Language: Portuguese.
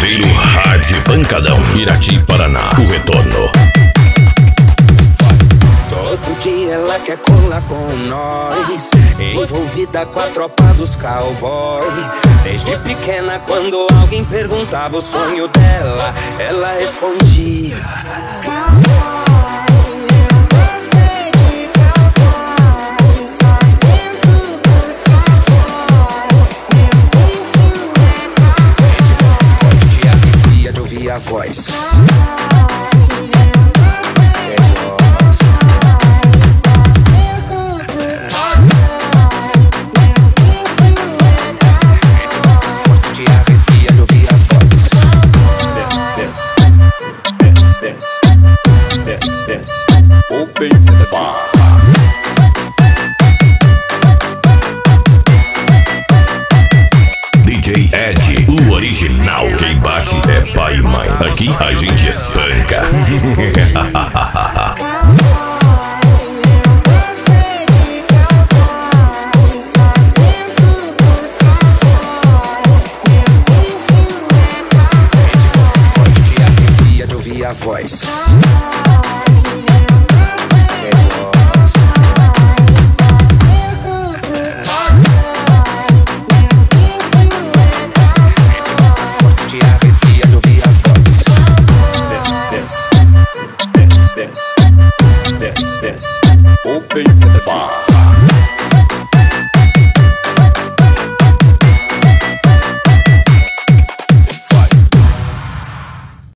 Chaveiro Hard Pancadão, Irati, Paraná, o retorno. Todo dia ela quer colar com nós, envolvida com a tropa dos cowboy. Desde pequena, quando alguém perguntava o sonho dela, ela respondia: de arrepia de ouvir a voz. DJ Ed, o original. Quem bate é pai e mãe. Aqui a gente espanca.